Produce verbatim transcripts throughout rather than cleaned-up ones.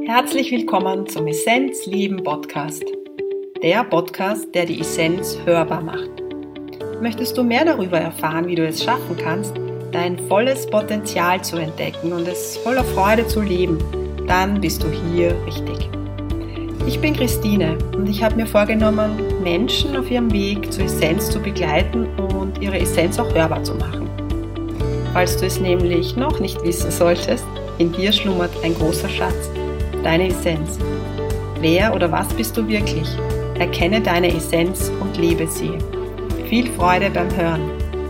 Herzlich willkommen zum Essenz Leben Podcast. Der Podcast, der die Essenz hörbar macht. Möchtest du mehr darüber erfahren, wie du es schaffen kannst, dein volles Potenzial zu entdecken und es voller Freude zu leben, dann bist du hier richtig. Ich bin Christine und ich habe mir vorgenommen, Menschen auf ihrem Weg zur Essenz zu begleiten und ihre Essenz auch hörbar zu machen. Falls du es nämlich noch nicht wissen solltest, in dir schlummert ein großer Schatz, deine Essenz. Wer oder was bist du wirklich? Erkenne deine Essenz und lebe sie. Viel Freude beim Hören.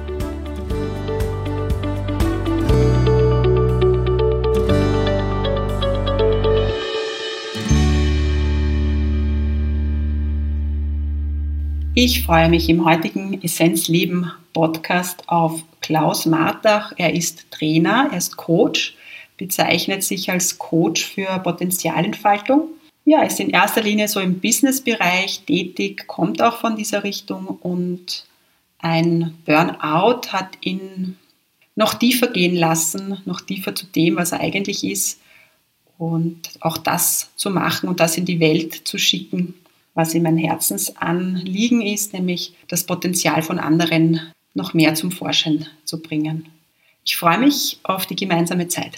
Ich freue mich im heutigen Essenz Leben Podcast auf Klaus Martach. Er ist Trainer, er ist Coach, bezeichnet sich als Coach für Potenzialentfaltung. Ja, er ist in erster Linie so im Businessbereich tätig, kommt auch von dieser Richtung und ein Burnout hat ihn noch tiefer gehen lassen, noch tiefer zu dem, was er eigentlich ist und auch das zu machen und das in die Welt zu schicken, was ihm ein Herzensanliegen ist, nämlich das Potenzial von anderen noch mehr zum Vorschein zu bringen. Ich freue mich auf die gemeinsame Zeit.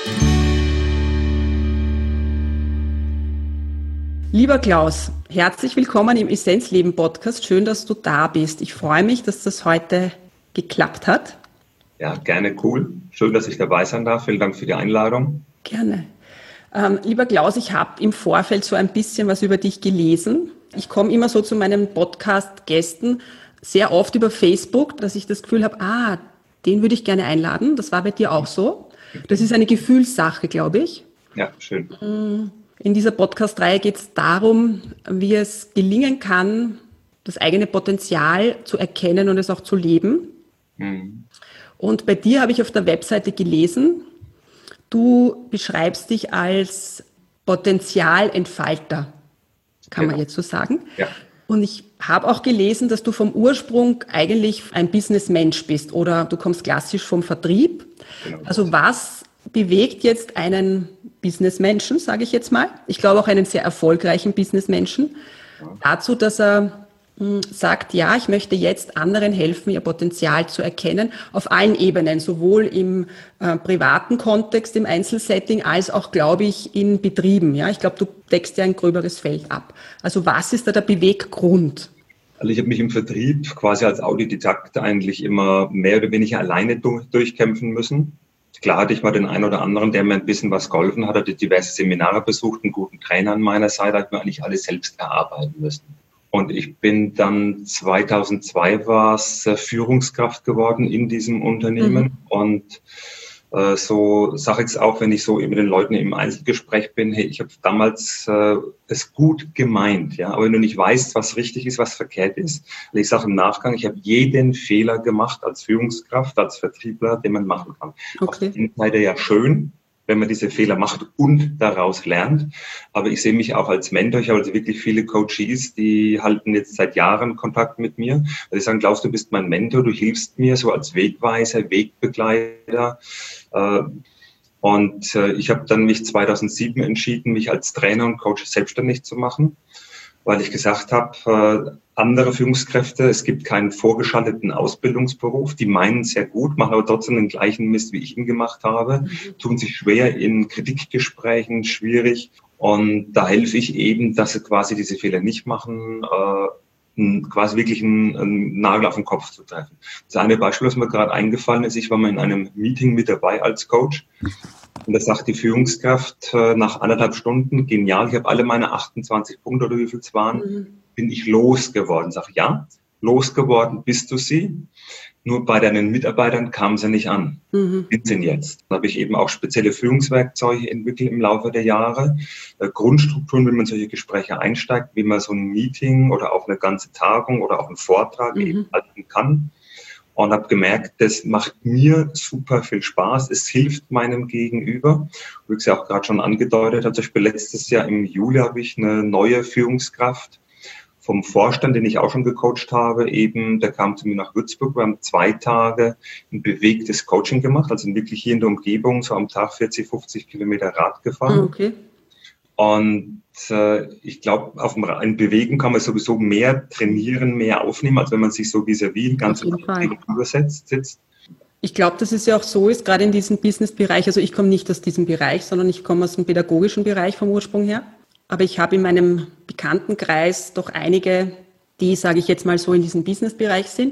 Lieber Klaus, herzlich willkommen im Essenzleben Podcast. Schön, dass du da bist. Ich freue mich, dass das heute geklappt hat. Ja, gerne, cool. Schön, dass ich dabei sein darf. Vielen Dank für die Einladung. Gerne. Ähm, lieber Klaus, ich habe im Vorfeld so ein bisschen was über dich gelesen. Ich komme immer so zu meinen Podcast-Gästen sehr oft über Facebook, dass ich das Gefühl habe, ah, den würde ich gerne einladen. Das war bei dir auch so. Das ist eine Gefühlssache, glaube ich. Ja, schön. In dieser Podcast-Reihe geht es darum, wie es gelingen kann, das eigene Potenzial zu erkennen und es auch zu leben. Mhm. Und bei dir habe ich auf der Webseite gelesen, du beschreibst dich als Potenzialentfalter, kann genau. man jetzt so sagen. Ja. Und ich habe auch gelesen, dass du vom Ursprung eigentlich ein Businessmensch bist oder du kommst klassisch vom Vertrieb. Genau. Also was bewegt jetzt einen Businessmenschen, sage ich jetzt mal, ich glaube auch einen sehr erfolgreichen Businessmenschen, ja. dazu, dass er sagt, ja, ich möchte jetzt anderen helfen, ihr Potenzial zu erkennen, auf allen Ebenen, sowohl im äh, privaten Kontext, im Einzelsetting, als auch, glaube ich, in Betrieben. Ja, ich glaube, du deckst ja ein gröberes Feld ab. Also was ist da der Beweggrund? Also ich habe mich im Vertrieb quasi als Autodidakt eigentlich immer mehr oder weniger alleine durch, durchkämpfen müssen. Klar hatte ich mal den einen oder anderen, der mir ein bisschen was geholfen hat, hatte diverse Seminare besucht, einen guten Trainer an meiner Seite, hat mir eigentlich alles selbst erarbeiten müssen. Und ich bin dann zweitausendzwei war es Führungskraft geworden in diesem Unternehmen. Mhm. Und äh, so sage ich es auch, wenn ich so mit den Leuten im Einzelgespräch bin, hey, ich habe damals äh, es gut gemeint, ja, aber wenn du nicht weißt, was richtig ist, was verkehrt ist, also ich sage im Nachgang, ich habe jeden Fehler gemacht als Führungskraft, als Vertriebler, den man machen kann. Okay. Auf der Seite ja schön, wenn man diese Fehler macht und daraus lernt. Aber ich sehe mich auch als Mentor. Ich habe also wirklich viele Coaches, die halten jetzt seit Jahren Kontakt mit mir. Also die sagen, Klaus, du bist mein Mentor, du hilfst mir so als Wegweiser, Wegbegleiter. Und ich habe dann mich zweitausendsieben entschieden, mich als Trainer und Coach selbstständig zu machen, weil ich gesagt habe, andere Führungskräfte, es gibt keinen vorgeschalteten Ausbildungsberuf, die meinen sehr gut, machen aber trotzdem den gleichen Mist, wie ich ihn gemacht habe, tun sich schwer in Kritikgesprächen, schwierig. Und da helfe ich eben, dass sie quasi diese Fehler nicht machen, äh, quasi wirklich einen, einen Nagel auf den Kopf zu treffen. Das eine Beispiel, was mir gerade eingefallen ist, ich war mal in einem Meeting mit dabei als Coach. Und da sagt die Führungskraft äh, nach anderthalb Stunden, genial, ich habe alle meine achtundzwanzig Punkte oder wie viel es waren, mhm. bin ich losgeworden. Sag ja, losgeworden bist du sie, nur bei deinen Mitarbeitern kamen sie nicht an. Mhm. Sind sie jetzt. Da habe ich eben auch spezielle Führungswerkzeuge entwickelt im Laufe der Jahre, äh, Grundstrukturen, wie man solche Gespräche einsteigt, wie man so ein Meeting oder auch eine ganze Tagung oder auch einen Vortrag mhm. eben halten kann. Und habe gemerkt, das macht mir super viel Spaß. Es hilft meinem Gegenüber. Wie ich es ja auch gerade schon angedeutet habe, zum Beispiel letztes Jahr im Juli habe ich eine neue Führungskraft vom Vorstand, den ich auch schon gecoacht habe, eben, der kam zu mir nach Würzburg. Wir haben zwei Tage ein bewegtes Coaching gemacht, also wirklich hier in der Umgebung, so am Tag vierzig, fünfzig Kilometer Rad gefahren. Okay. Und äh, ich glaube, auf dem ein Bewegen kann man sowieso mehr trainieren, mehr aufnehmen, als wenn man sich so vis-à-vis ganz übersetzt sitzt. Ich glaube, dass es ja auch so ist, gerade in diesem Business-Bereich, also ich komme nicht aus diesem Bereich, sondern ich komme aus dem pädagogischen Bereich vom Ursprung her. Aber ich habe in meinem Bekanntenkreis doch einige, die, sage ich jetzt mal so, in diesem Business-Bereich sind.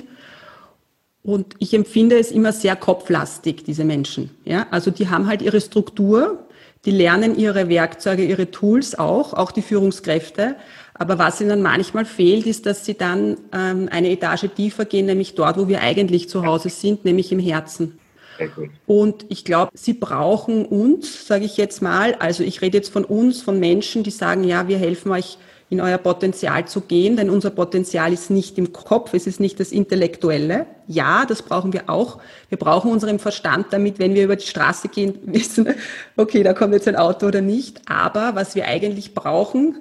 Und ich empfinde es immer sehr kopflastig, diese Menschen. Ja, also die haben halt ihre Struktur, die lernen ihre Werkzeuge, ihre Tools auch, auch die Führungskräfte. Aber was ihnen manchmal fehlt, ist, dass sie dann ähm, eine Etage tiefer gehen, nämlich dort, wo wir eigentlich zu Hause sind, nämlich im Herzen. Sehr gut. Und ich glaube, sie brauchen uns, sage ich jetzt mal, also ich rede jetzt von uns, von Menschen, die sagen, ja, wir helfen euch, in euer Potenzial zu gehen, denn unser Potenzial ist nicht im Kopf, es ist nicht das Intellektuelle. Ja, das brauchen wir auch. Wir brauchen unseren Verstand, damit, wenn wir über die Straße gehen, wissen, okay, da kommt jetzt ein Auto oder nicht. Aber was wir eigentlich brauchen,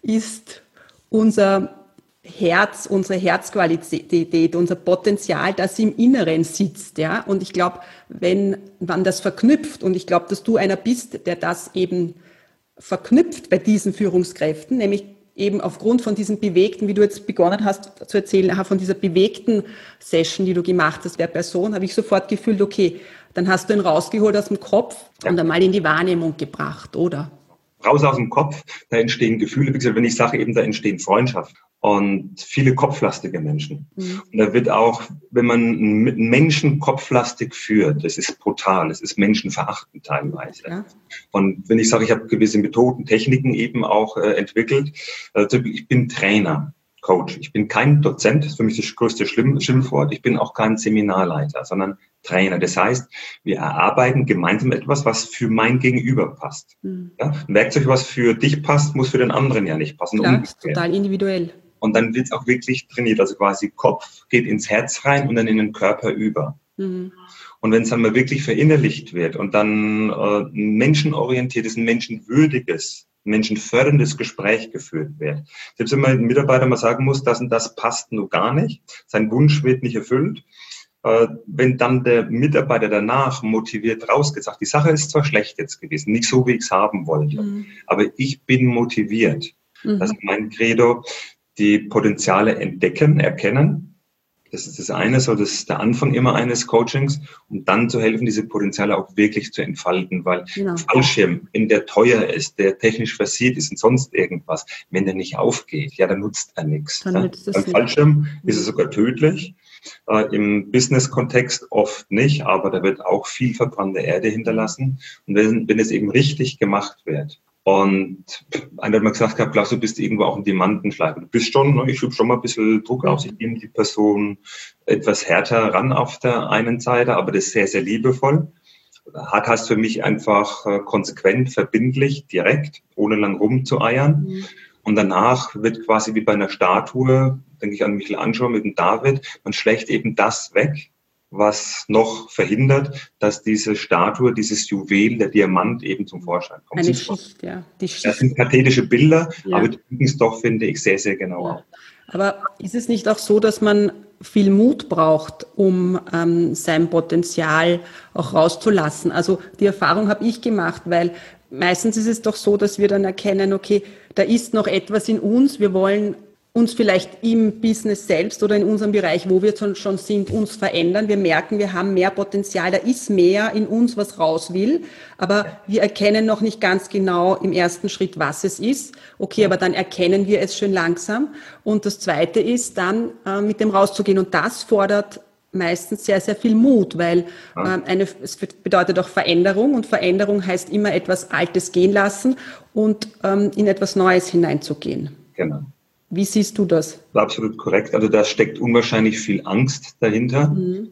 ist unser Herz, unsere Herzqualität, unser Potenzial, das im Inneren sitzt, ja. Und ich glaube, wenn man das verknüpft, und ich glaube, dass du einer bist, der das eben verknüpft bei diesen Führungskräften, nämlich eben aufgrund von diesem bewegten, wie du jetzt begonnen hast zu erzählen, von dieser bewegten Session, die du gemacht hast, der Person, habe ich sofort gefühlt, okay, dann hast du ihn rausgeholt aus dem Kopf ja. und einmal in die Wahrnehmung gebracht, oder? Raus aus dem Kopf, da entstehen Gefühle, wie gesagt, wenn ich sage eben, da entstehen Freundschaften und viele kopflastige Menschen. Mhm. Und da wird auch, wenn man einen Menschen kopflastig führt, das ist brutal, das ist menschenverachtend teilweise. Ja. Und wenn ich sage, ich habe gewisse Methoden, Techniken eben auch äh, entwickelt, also ich bin Trainer, Coach, ich bin kein Dozent, das ist für mich das größte Schimpfwort, ich bin auch kein Seminarleiter, sondern Trainer. Das heißt, wir erarbeiten gemeinsam etwas, was für mein Gegenüber passt. Mhm. Ja, ein Werkzeug, was für dich passt, muss für den anderen ja nicht passen. Klar, ist total individuell. Und dann wird es auch wirklich trainiert. Also quasi Kopf geht ins Herz rein und dann in den Körper über. Mhm. Und wenn es dann mal wirklich verinnerlicht wird und dann äh, ein menschenorientiertes, ein menschenwürdiges, ein menschenförderndes Gespräch geführt wird. Selbst wenn man einem Mitarbeiter mal sagen muss, das und das passt nur gar nicht, sein Wunsch wird nicht erfüllt, äh, wenn dann der Mitarbeiter danach motiviert rausgeht, sagt, die Sache ist zwar schlecht jetzt gewesen, nicht so, wie ich es haben wollte, mhm. aber ich bin motiviert. Mhm. Das ist mein Credo. Die Potenziale entdecken, erkennen. Das ist das eine, so das ist der Anfang immer eines Coachings, um dann zu helfen, diese Potenziale auch wirklich zu entfalten, weil genau. Fallschirm, wenn der teuer ist, der technisch versiert ist und sonst irgendwas, wenn der nicht aufgeht, ja, dann nutzt er nichts. Dann ja. nutzt Beim Fallschirm nicht. Ist es sogar tödlich. Äh, Im Business-Kontext oft nicht, aber da wird auch viel verbrannte Erde hinterlassen. Und wenn, wenn es eben richtig gemacht wird, und einer hat mal gesagt, Klaus, du bist irgendwo auch ein Diamantenschleifer. Du bist schon, ich übe schon mal ein bisschen Druck aus. Ich nehme die Person etwas härter ran auf der einen Seite, aber das ist sehr, sehr liebevoll. Hart heißt für mich einfach konsequent, verbindlich, direkt, ohne lang rumzueiern. Mhm. Und danach wird quasi wie bei einer Statue, denke ich an Michelangelo mit dem David, man schlägt eben das weg, was noch verhindert, dass diese Statue, dieses Juwel, der Diamant eben zum Vorschein kommt. Eine Schicht, ja. Die Schicht. Das sind pathetische Bilder, ja. aber die üben es doch, finde ich, sehr, sehr genau ja. auf. Aber ist es nicht auch so, dass man viel Mut braucht, um ähm, sein Potenzial auch rauszulassen? Also die Erfahrung habe ich gemacht, weil meistens ist es doch so, dass wir dann erkennen, okay, da ist noch etwas in uns, wir wollen uns vielleicht im Business selbst oder in unserem Bereich, wo wir schon sind, uns verändern. Wir merken, wir haben mehr Potenzial, da ist mehr in uns, was raus will, aber wir erkennen noch nicht ganz genau im ersten Schritt, was es ist. Okay, aber dann erkennen wir es schön langsam. Und das Zweite ist dann, äh, mit dem rauszugehen. Und das fordert meistens sehr, sehr viel Mut, weil äh, eine, es bedeutet auch Veränderung und Veränderung heißt immer etwas Altes gehen lassen und ähm, in etwas Neues hineinzugehen. Genau. Wie siehst du das? Absolut korrekt. Also da steckt unwahrscheinlich viel Angst dahinter, mhm.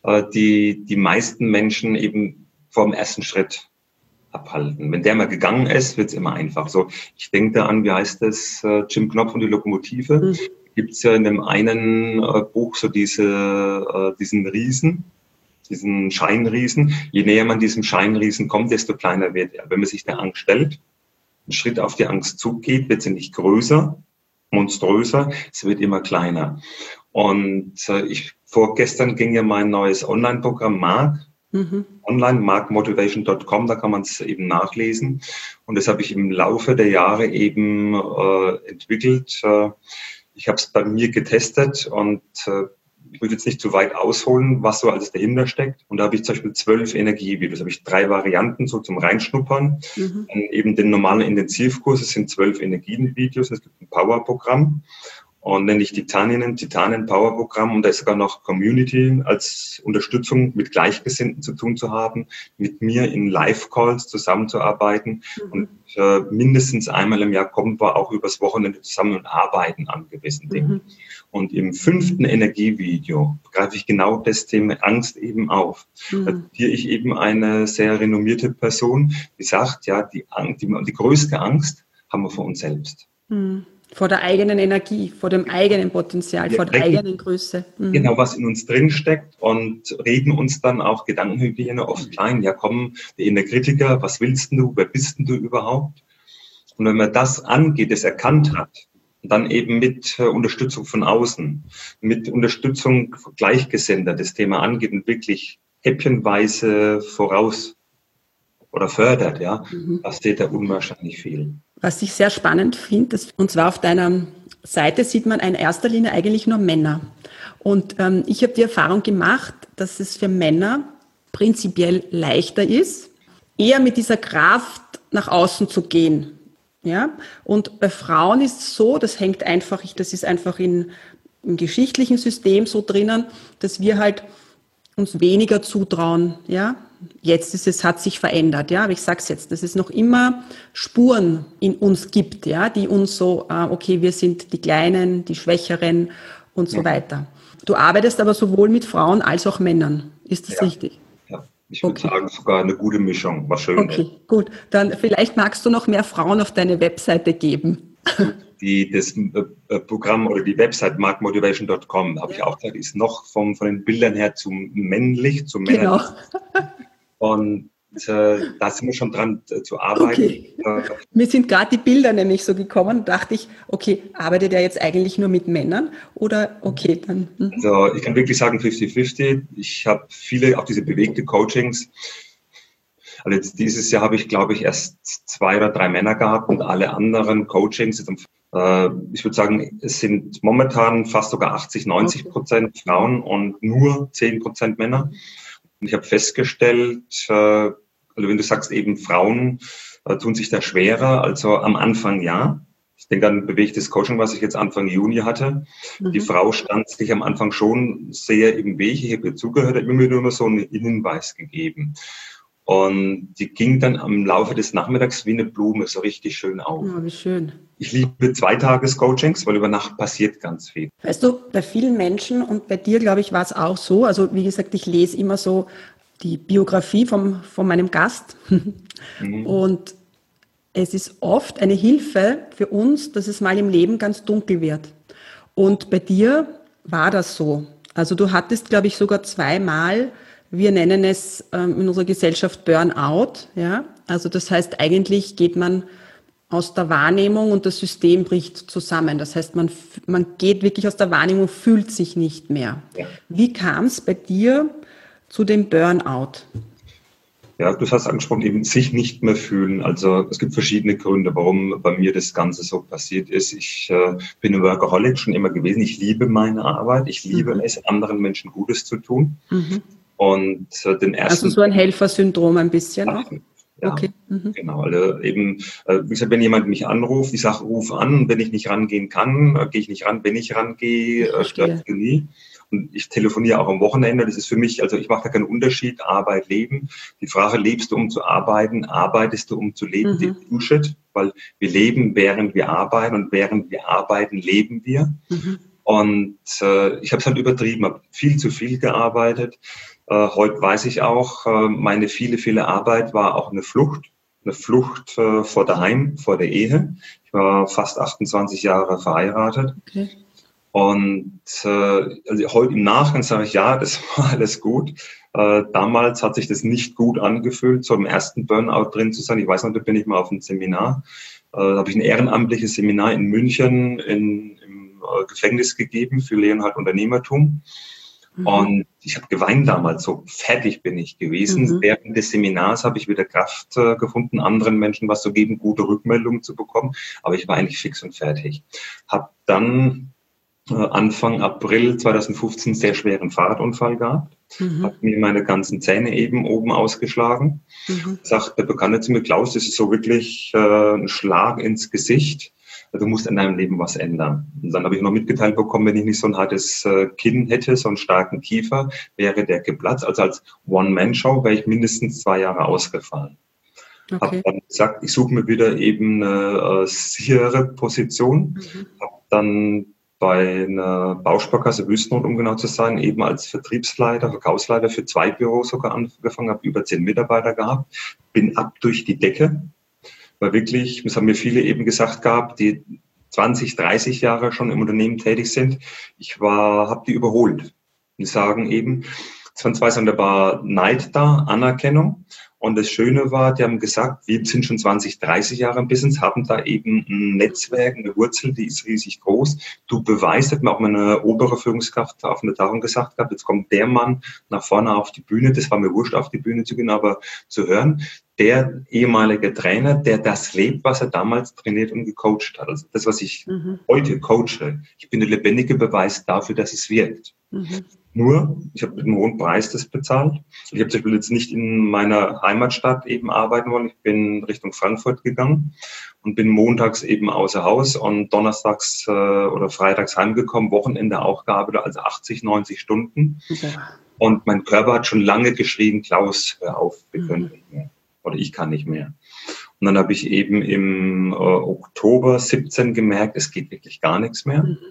die die meisten Menschen eben vom ersten Schritt abhalten. Wenn der mal gegangen ist, wird es immer einfach. So, ich denke da an, wie heißt das, Jim Knopf und die Lokomotive. Mhm. Gibt es ja in dem einen Buch so diese diesen Riesen, diesen Scheinriesen. Je näher man diesem Scheinriesen kommt, desto kleiner wird er. Wenn man sich der Angst stellt, einen Schritt auf die Angst zugeht, wird sie nicht größer, monströser, es wird immer kleiner. Und äh, ich vorgestern ging ja mein neues Online-Programm Mark Mhm. Online, mark motivation dot com, da kann man es eben nachlesen. Und das habe ich im Laufe der Jahre eben äh, entwickelt. Äh, ich habe es bei mir getestet und äh, ich würde jetzt nicht zu weit ausholen, was so alles dahinter steckt. Und da habe ich zum Beispiel zwölf Energievideos. Da habe ich drei Varianten so zum Reinschnuppern. Mhm. Dann eben den normalen Intensivkurs, es sind zwölf Energienvideos. Es gibt ein Powerprogramm. Und nenne ich Titanien, Titanien Power Programm, und da ist sogar noch Community als Unterstützung mit Gleichgesinnten zu tun zu haben, mit mir in Live-Calls zusammenzuarbeiten. Mhm. Und äh, mindestens einmal im Jahr kommen wir auch übers Wochenende zusammen und arbeiten an gewissen Dingen. Mhm. Und im fünften Energievideo greife ich genau das Thema Angst eben auf. Mhm. Da zitiere ich eben eine sehr renommierte Person, die sagt, ja, die, Angst, die, die größte Angst haben wir vor uns selbst. Mhm. Vor der eigenen Energie, vor dem eigenen Potenzial, wir vor der eigenen Größe. Mhm. Genau, was in uns drin steckt, und reden uns dann auch Gedankenhygiene oft klein. Ja, komm, der innere Kritiker, was willst denn du, wer bist denn du überhaupt? Und wenn man das angeht, das erkannt hat, dann eben mit äh, Unterstützung von außen, mit Unterstützung Gleichgesinnter das Thema angeht und wirklich häppchenweise voraus oder fördert, ja, mhm. passiert da unwahrscheinlich viel. Was ich sehr spannend finde, und zwar auf deiner Seite sieht man in erster Linie eigentlich nur Männer. Und ähm, ich habe die Erfahrung gemacht, dass es für Männer prinzipiell leichter ist, eher mit dieser Kraft nach außen zu gehen. Ja? Und bei Frauen ist es so, das hängt einfach, das ist einfach in, im geschichtlichen System so drinnen, dass wir halt uns weniger zutrauen, ja. Jetzt ist es, hat sich verändert, ja, aber ich sage es jetzt, dass es noch immer Spuren in uns gibt, ja, die uns so, äh, okay, wir sind die Kleinen, die Schwächeren und so ja. weiter. Du arbeitest aber sowohl mit Frauen als auch Männern, ist das ja. richtig? Ja, ich würde okay. sagen, sogar eine gute Mischung, was schön Okay, ist. gut, dann vielleicht magst du noch mehr Frauen auf deine Webseite geben. Die, das äh, Programm oder die Website mark motivation dot com, da habe ja. ich auch gesagt, ist noch vom, von den Bildern her zu männlich, zu männlich. Genau. Und äh, da sind wir schon dran äh, zu arbeiten. Okay. Mir sind gerade die Bilder nämlich so gekommen, dachte ich, okay, arbeitet er jetzt eigentlich nur mit Männern oder okay, dann. Mhm. Also ich kann wirklich sagen fifty fifty. Ich habe viele, auch diese bewegte Coachings. Also jetzt dieses Jahr habe ich, glaube ich, erst zwei oder drei Männer gehabt und alle anderen Coachings, äh, ich würde sagen, es sind momentan fast sogar achtzig, neunzig Prozent okay. Frauen und nur zehn Prozent Männer. Und ich habe festgestellt, äh, also wenn du sagst eben Frauen äh, tun sich da schwerer, also am Anfang ja. Ich denke an ein bewegtes Coaching, was ich jetzt Anfang Juni hatte. Mhm. Die Frau stand sich am Anfang schon sehr im Weg. Ich habe ihr zugehört, ich habe mir nur so einen Hinweis gegeben. Und die ging dann am Laufe des Nachmittags wie eine Blume so richtig schön auf. Ja, wie schön. Ich liebe Zweitages-Coachings, weil über Nacht passiert ganz viel. Weißt du, bei vielen Menschen und bei dir, glaube ich, war es auch so. Also wie gesagt, ich lese immer so die Biografie vom, von meinem Gast. Mhm. Und es ist oft eine Hilfe für uns, dass es mal im Leben ganz dunkel wird. Und bei dir war das so. Also du hattest, glaube ich, sogar zweimal, wir nennen es ähm, in unserer Gesellschaft Burnout. Ja? Also das heißt, eigentlich geht man aus der Wahrnehmung und das System bricht zusammen. Das heißt, man, man geht wirklich aus der Wahrnehmung, fühlt sich nicht mehr. Ja. Wie kam es bei dir zu dem Burnout? Ja, du hast angesprochen, eben sich nicht mehr fühlen. Also es gibt verschiedene Gründe, warum bei mir das Ganze so passiert ist. Ich äh, bin ein Workaholic schon immer gewesen. Ich liebe meine Arbeit. Ich liebe mhm. es, anderen Menschen Gutes zu tun. Mhm. Und äh, den ersten. Also so ein Helfersyndrom ein bisschen auch? Ja, okay. Mhm. Genau. Also eben, äh, wie gesagt, wenn jemand mich anruft, ich sage, ruf an, wenn ich nicht rangehen kann, äh, gehe ich nicht ran. Wenn ich rangehe, äh, stört mich nie. Und ich telefoniere auch am Wochenende. Das ist für mich, also ich mache da keinen Unterschied, Arbeit, Leben. Die Frage, lebst du, um zu arbeiten? Arbeitest du, um zu leben? Mhm. Die Bullshit, weil wir leben, während wir arbeiten, und während wir arbeiten, leben wir. Mhm. Und äh, ich habe es halt übertrieben, habe viel zu viel gearbeitet. Äh, heute weiß ich auch, äh, meine viele, viele Arbeit war auch eine Flucht. Eine Flucht äh, vor daheim, vor der Ehe. Ich war fast achtundzwanzig Jahre verheiratet. Okay. Und äh, also heute im Nachgang sage ich, ja, das war alles gut. Äh, damals hat sich das nicht gut angefühlt, so im ersten Burnout drin zu sein. Ich weiß noch, da bin ich mal auf einem Seminar. Äh, da habe ich ein ehrenamtliches Seminar in München in, im äh, Gefängnis gegeben für Lehre und Unternehmertum. Und ich habe geweint damals, so fertig bin ich gewesen. Mhm. Während des Seminars habe ich wieder Kraft äh, gefunden, anderen Menschen was zu geben, gute Rückmeldungen zu bekommen. Aber ich war eigentlich fix und fertig. Habe dann äh, Anfang April zweitausendfünfzehn sehr schweren Fahrradunfall gehabt. Mhm. Habe mir meine ganzen Zähne eben oben ausgeschlagen. Mhm. Sagt der Bekannte zu mir, Klaus, das ist so wirklich äh, ein Schlag ins Gesicht. Du musst in deinem Leben was ändern. Und dann habe ich noch mitgeteilt bekommen, wenn ich nicht so ein hartes äh, Kinn hätte, so einen starken Kiefer, wäre der geplatzt. Also als One-Man-Show wäre ich mindestens zwei Jahre ausgefallen. Okay. Habe dann gesagt, ich suche mir wieder eben eine äh, sichere Position. Mhm. Habe dann bei einer Bausparkasse Wüstenrot, um genau zu sein, eben als Vertriebsleiter, Verkaufsleiter für zwei Büros sogar angefangen, habe über zehn Mitarbeiter gehabt, bin ab durch die Decke. Weil wirklich, das haben mir viele eben gesagt gehabt, die zwanzig, dreißig Jahre schon im Unternehmen tätig sind. Ich war, habe die überholt. Die sagen eben, es waren zwei Sachen, da war Neid da, Anerkennung. Und das Schöne war, die haben gesagt, wir sind schon zwanzig, dreißig Jahre im Business, haben da eben ein Netzwerk, eine Wurzel, die ist riesig groß. Du beweist, hat mir auch meine obere Führungskraft auf einer Tagung gesagt gehabt, jetzt kommt der Mann nach vorne auf die Bühne, das war mir wurscht, auf die Bühne zu gehen, aber zu hören, der ehemalige Trainer, der das lebt, was er damals trainiert und gecoacht hat. Also das, was ich mhm. heute coache. Ich bin der lebendige Beweis dafür, dass es wirkt. Mhm. Nur, ich habe mit einem hohen Preis das bezahlt. Ich habe zum Beispiel jetzt nicht in meiner Heimatstadt eben arbeiten wollen. Ich bin Richtung Frankfurt gegangen und bin montags eben außer Haus und donnerstags äh, oder freitags heimgekommen, Wochenende auch gearbeitet, also achtzig, neunzig Stunden. Okay. Und mein Körper hat schon lange geschrien, Klaus, hör auf, wir können mhm. nicht mehr. Oder ich kann nicht mehr. Und dann habe ich eben im äh, Oktober siebzehn gemerkt, es geht wirklich gar nichts mehr. Mhm.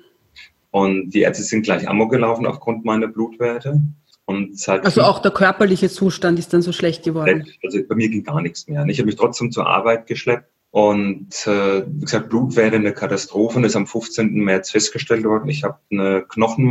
Und die Ärzte sind gleich amok gelaufen aufgrund meiner Blutwerte. Und seit also auch der körperliche Zustand ist dann so schlecht geworden? Also bei mir ging gar nichts mehr. Ich habe mich trotzdem zur Arbeit geschleppt. Und äh, wie gesagt, Blutwerte eine Katastrophe. Das ist am fünfzehnten März festgestellt worden. Ich habe eine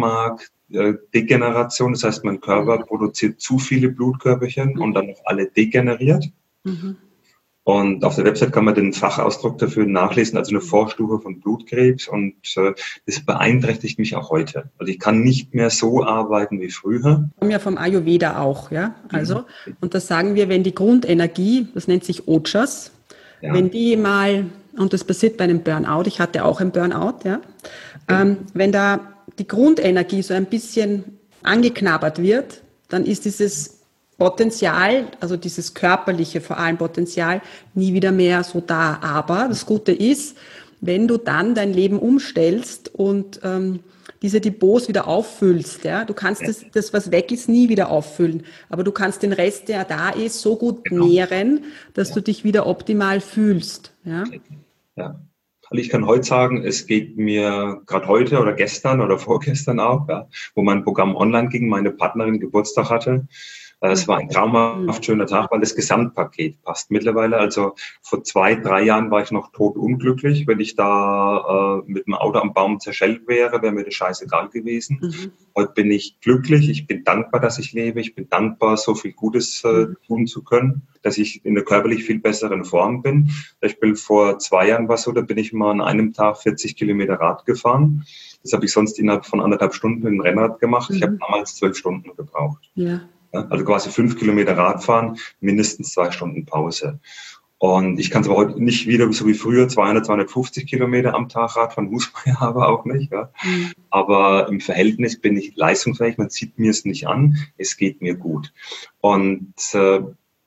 Knochenmark-Degeneration. Das heißt, mein Körper produziert zu viele Blutkörperchen mhm. und dann noch alle degeneriert. Mhm. Und auf der Website kann man den Fachausdruck dafür nachlesen, also eine Vorstufe von Blutkrebs. Und äh, das beeinträchtigt mich auch heute. Also ich kann nicht mehr so arbeiten wie früher. Wir kommen ja vom Ayurveda auch, ja. Also, mhm. und das sagen wir, wenn die Grundenergie, das nennt sich Ojas, ja. wenn die mal, und das passiert bei einem Burnout, ich hatte auch einen Burnout, ja, ja. Ähm, wenn da die Grundenergie so ein bisschen angeknabbert wird, dann ist dieses Potenzial, also dieses körperliche vor allem Potenzial, nie wieder mehr so da. Aber das Gute ist, wenn du dann dein Leben umstellst und ähm, diese Depots wieder auffüllst, ja, du kannst das, das, was weg ist, nie wieder auffüllen, aber du kannst den Rest, der da ist, so gut genau. nähren, dass ja. du dich wieder optimal fühlst. Ja. Ja. Also ich kann heute sagen, es geht mir gerade heute oder gestern oder vorgestern auch, ja, wo mein Programm online ging, meine Partnerin Geburtstag hatte. Es war ein traumhaft schöner Tag, weil das Gesamtpaket passt mittlerweile. Also vor zwei, drei Jahren war ich noch totunglücklich. Wenn ich da äh, mit dem Auto am Baum zerschellt wäre, wäre mir das scheißegal gewesen. Mhm. Heute bin ich glücklich. Ich bin dankbar, dass ich lebe. Ich bin dankbar, so viel Gutes äh, tun zu können, dass ich in einer körperlich viel besseren Form bin. Ich bin vor zwei Jahren war so, da bin ich mal an einem Tag vierzig Kilometer Rad gefahren. Das habe ich sonst innerhalb von anderthalb Stunden mit dem Rennrad gemacht. Mhm. Ich habe damals zwölf Stunden gebraucht. Ja. Also quasi fünf Kilometer Radfahren, mindestens zwei Stunden Pause. Und ich kann es aber heute nicht wieder so wie früher zweihundert, zweihundertfünfzig Kilometer am Tag Radfahren, muss man ja aber auch nicht. Ja. Mhm. Aber im Verhältnis bin ich leistungsfähig, man sieht mir es nicht an, es geht mir gut. Und äh,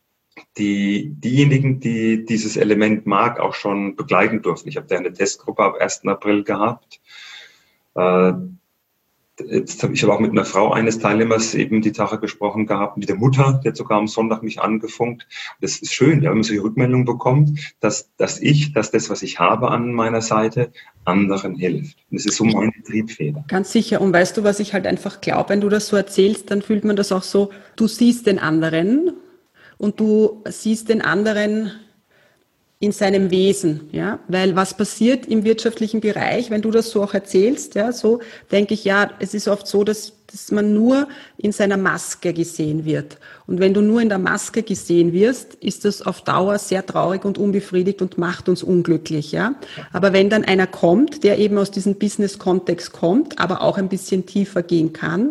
die, diejenigen, die dieses Element mag, auch schon begleiten durften. Ich habe da eine Testgruppe ab ersten April gehabt. Äh, Jetzt habe ich aber auch mit einer Frau eines Teilnehmers eben die Tage gesprochen gehabt, mit der Mutter, die hat sogar am Sonntag mich angefunkt. Das ist schön, ja, wenn man solche Rückmeldungen bekommt, dass, dass ich, dass das, was ich habe an meiner Seite, anderen hilft. Und das ist so meine Triebfeder. Ganz sicher. Und weißt du, was ich halt einfach glaube, wenn du das so erzählst, dann fühlt man das auch so, du siehst den anderen und du siehst den anderen in seinem Wesen, ja, weil was passiert im wirtschaftlichen Bereich, wenn du das so auch erzählst, ja, so denke ich, ja, es ist oft so, dass, dass man nur in seiner Maske gesehen wird. Und wenn du nur in der Maske gesehen wirst, ist das auf Dauer sehr traurig und unbefriedigt und macht uns unglücklich, ja. Aber wenn dann einer kommt, der eben aus diesem Business-Kontext kommt, aber auch ein bisschen tiefer gehen kann,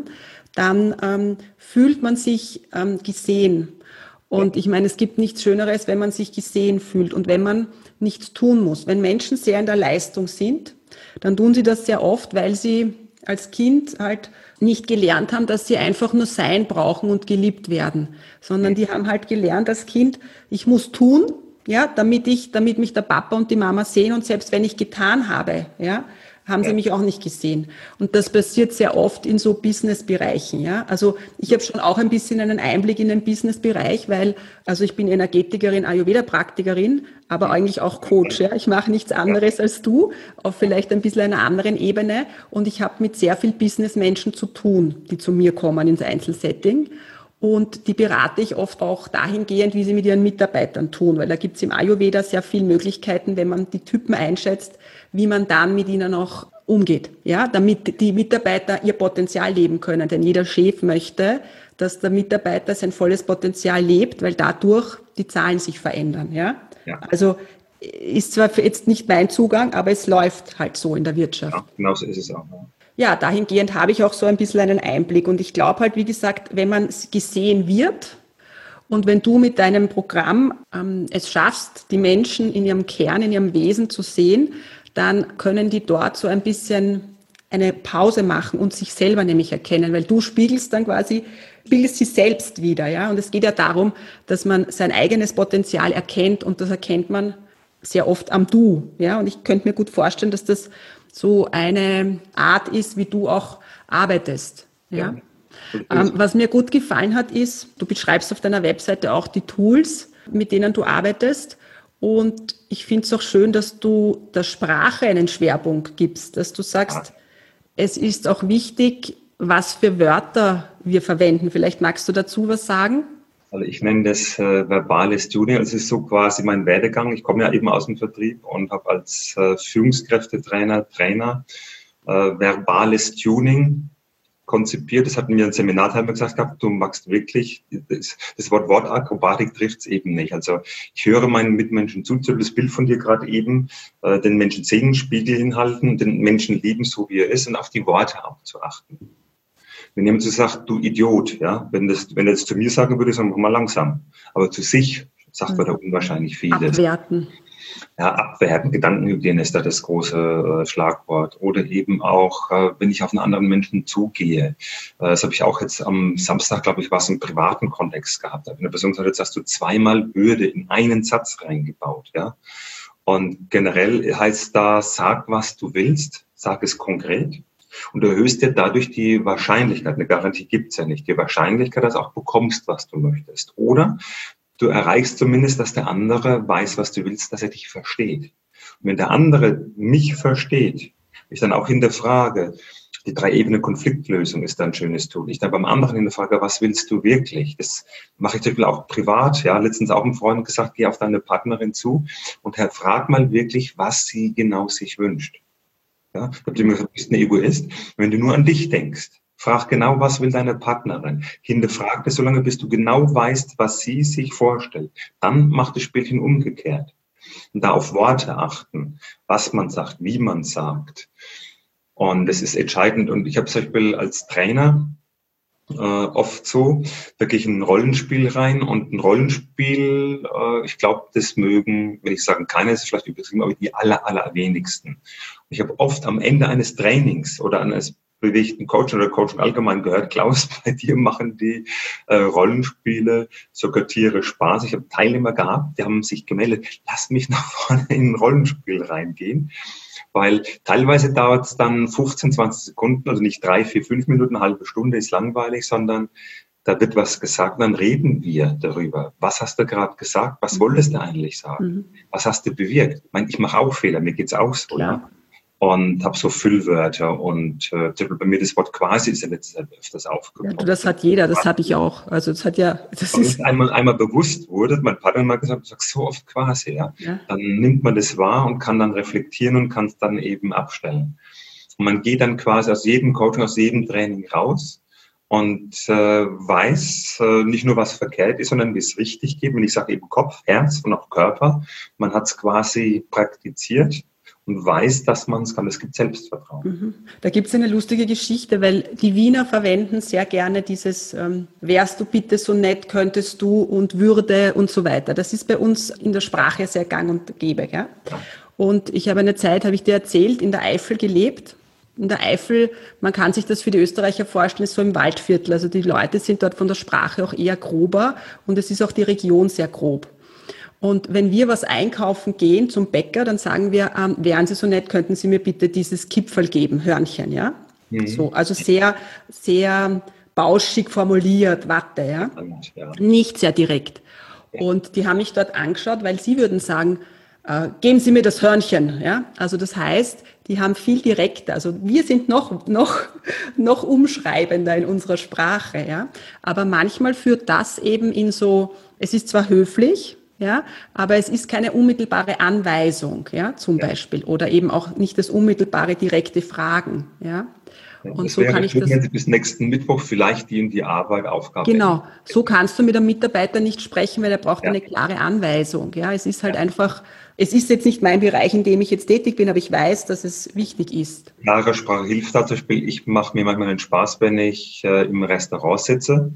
dann ähm, fühlt man sich ähm, gesehen. Und ich meine, es gibt nichts Schöneres, wenn man sich gesehen fühlt und wenn man nichts tun muss. Wenn Menschen sehr in der Leistung sind, dann tun sie das sehr oft, weil sie als Kind halt nicht gelernt haben, dass sie einfach nur sein brauchen und geliebt werden, sondern die haben halt gelernt als Kind, ich muss tun, ja, damit ich, damit mich der Papa und die Mama sehen und selbst wenn ich getan habe, ja, haben sie mich auch nicht gesehen. Und das passiert sehr oft in so Business-Bereichen, ja. Also ich habe schon auch ein bisschen einen Einblick in den Business-Bereich, weil, also ich bin Energetikerin, Ayurveda-Praktikerin, aber eigentlich auch Coach, ja. Ich mache nichts anderes als du, auf vielleicht ein bisschen einer anderen Ebene. Und ich habe mit sehr viel Business-Menschen zu tun, die zu mir kommen ins Einzelsetting. Und die berate ich oft auch dahingehend, wie sie mit ihren Mitarbeitern tun, weil da gibt es im Ayurveda sehr viele Möglichkeiten, wenn man die Typen einschätzt, wie man dann mit ihnen auch umgeht, ja, damit die Mitarbeiter ihr Potenzial leben können. Denn jeder Chef möchte, dass der Mitarbeiter sein volles Potenzial lebt, weil dadurch die Zahlen sich verändern, ja. ja. Also ist zwar jetzt nicht mein Zugang, aber es läuft halt so in der Wirtschaft. Ja, genau so ist es auch. Ja. Ja, dahingehend habe ich auch so ein bisschen einen Einblick und ich glaube halt, wie gesagt, wenn man gesehen wird und wenn du mit deinem Programm ähm, es schaffst, die Menschen in ihrem Kern, in ihrem Wesen zu sehen, dann können die dort so ein bisschen eine Pause machen und sich selber nämlich erkennen, weil du spiegelst dann quasi, spiegelst sie selbst wieder, ja, und es geht ja darum, dass man sein eigenes Potenzial erkennt und das erkennt man sehr oft am Du, ja, und ich könnte mir gut vorstellen, dass das so eine Art ist, wie du auch arbeitest. Ja? Ja. Ähm, was mir gut gefallen hat, ist, du beschreibst auf deiner Webseite auch die Tools, mit denen du arbeitest. Und ich finde es auch schön, dass du der Sprache einen Schwerpunkt gibst, dass du sagst, ja. Es ist auch wichtig, was für Wörter wir verwenden. Vielleicht magst du dazu was sagen? Also ich nenne das äh, verbales Tuning. Das ist so quasi mein Werdegang. Ich komme ja eben aus dem Vertrieb und habe als äh, Führungskräftetrainer, Trainer äh, verbales Tuning konzipiert. Das hat mir ein Seminarteilnehmer gesagt gehabt, du magst wirklich, das, das Wort Wortakrobatik trifft es eben nicht. Also ich höre meinen Mitmenschen zu, das Bild von dir gerade eben, äh, den Menschen sehen, Spiegel hinhalten, den Menschen lieben, so wie er ist und auf die Worte auch zu achten. Wenn jemand so sagt, du Idiot, ja, wenn das, wenn er das zu mir sagen würde, sagen wir mal langsam. Aber zu sich sagt man da unwahrscheinlich vieles. Abwerten. Ja, abwerten. Gedankenhygiene ist da das große äh, Schlagwort. Oder eben auch, äh, wenn ich auf einen anderen Menschen zugehe. Äh, das habe ich auch jetzt am Samstag, glaube ich, was im privaten Kontext gehabt. Eine Person sagt, jetzt hast du zweimal Würde in einen Satz reingebaut, ja. Und generell heißt da, sag, was du willst, sag es konkret. Und du erhöhst dir dadurch die Wahrscheinlichkeit, eine Garantie gibt's ja nicht, die Wahrscheinlichkeit, dass du auch bekommst, was du möchtest. Oder du erreichst zumindest, dass der andere weiß, was du willst, dass er dich versteht. Und wenn der andere mich versteht, ich dann auch hinterfrage, die Drei-Ebene-Konfliktlösung ist da ein schönes Tool. Ich dann beim anderen hinterfrage, was willst du wirklich? Das mache ich zum Beispiel auch privat. Ja, letztens auch einem Freund gesagt, geh auf deine Partnerin zu und frag mal wirklich, was sie genau sich wünscht. Ja, ich habe immer gesagt, du bist ein Egoist, wenn du nur an dich denkst. Frag genau, was will deine Partnerin. Hinterfrag das so lange, bis du genau weißt, was sie sich vorstellt. Dann macht das Spielchen umgekehrt. Und da auf Worte achten, was man sagt, wie man sagt. Und das ist entscheidend. Und ich habe zum Beispiel als Trainer äh, oft so, da gehe ich in ein Rollenspiel rein und ein Rollenspiel, äh, ich glaube, das mögen, wenn ich sagen keine, ist vielleicht übertrieben, aber die aller, aller wenigsten. Ich habe oft am Ende eines Trainings oder eines bewegten Coach oder Coaching allgemein gehört, Klaus, bei dir machen die äh, Rollenspiele sogar Tiere Spaß. Ich habe Teilnehmer gehabt, die haben sich gemeldet, lass mich nach vorne in ein Rollenspiel reingehen, weil teilweise dauert es dann fünfzehn, zwanzig Sekunden, also nicht drei, vier, fünf Minuten, eine halbe Stunde ist langweilig, sondern da wird was gesagt und dann reden wir darüber. Was hast du gerade gesagt? Was wolltest du eigentlich sagen? Mhm. Was hast du bewirkt? Ich meine, ich mache auch Fehler, mir geht's auch so. Ja. Und habe so Füllwörter und äh, bei mir das Wort quasi ist ja letztes Jahr öfters aufgekommen. Ja, das hat jeder, das habe ich auch. Also das hat ja, das und ist einmal einmal bewusst wurde, mein Partner hat mal gesagt, du sagst so oft quasi, ja? ja. Dann nimmt man das wahr und kann dann reflektieren und kann es dann eben abstellen. Und man geht dann quasi aus jedem Coaching, aus jedem Training raus und äh, weiß äh, nicht nur, was verkehrt ist, sondern wie es richtig geht. Und ich sage eben Kopf, Herz und auch Körper. Man hat es quasi praktiziert. und weiß, dass man es kann. Es gibt Selbstvertrauen. Mhm. Da gibt es eine lustige Geschichte, weil die Wiener verwenden sehr gerne dieses ähm, wärst du bitte so nett, könntest du und würde und so weiter. Das ist bei uns in der Sprache sehr gang und gäbe. Gell? Ja. Und ich habe eine Zeit, habe ich dir erzählt, in der Eifel gelebt. In der Eifel, man kann sich das für die Österreicher vorstellen, ist so im Waldviertel. Also die Leute sind dort von der Sprache auch eher grober und es ist auch die Region sehr grob. Und wenn wir was einkaufen gehen zum Bäcker, dann sagen wir, ähm, wären Sie so nett, könnten Sie mir bitte dieses Kipferl geben, Hörnchen, ja? Mhm. So, also sehr, sehr bauschig formuliert, Watte, ja? ja? Nicht sehr direkt. Und die haben mich dort angeschaut, weil sie würden sagen, äh, geben Sie mir das Hörnchen, ja? Also das heißt, die haben viel direkter. Also wir sind noch, noch, noch umschreibender in unserer Sprache, ja? Aber manchmal führt das eben in so, es ist zwar höflich, ja, aber es ist keine unmittelbare Anweisung, ja, zum ja. Beispiel, oder eben auch nicht das unmittelbare direkte Fragen, ja. Und das so wäre kann ich das. Wenn Sie bis nächsten Mittwoch vielleicht die in die Arbeit Aufgabe. Genau, ändern. So kannst du mit einem Mitarbeiter nicht sprechen, weil er braucht ja. eine klare Anweisung, ja. Es ist halt ja. einfach, es ist jetzt nicht mein Bereich, in dem ich jetzt tätig bin, aber ich weiß, dass es wichtig ist. Klare Sprache hilft da zum Beispiel. Ich mache mir manchmal einen Spaß, wenn ich äh, im Restaurant sitze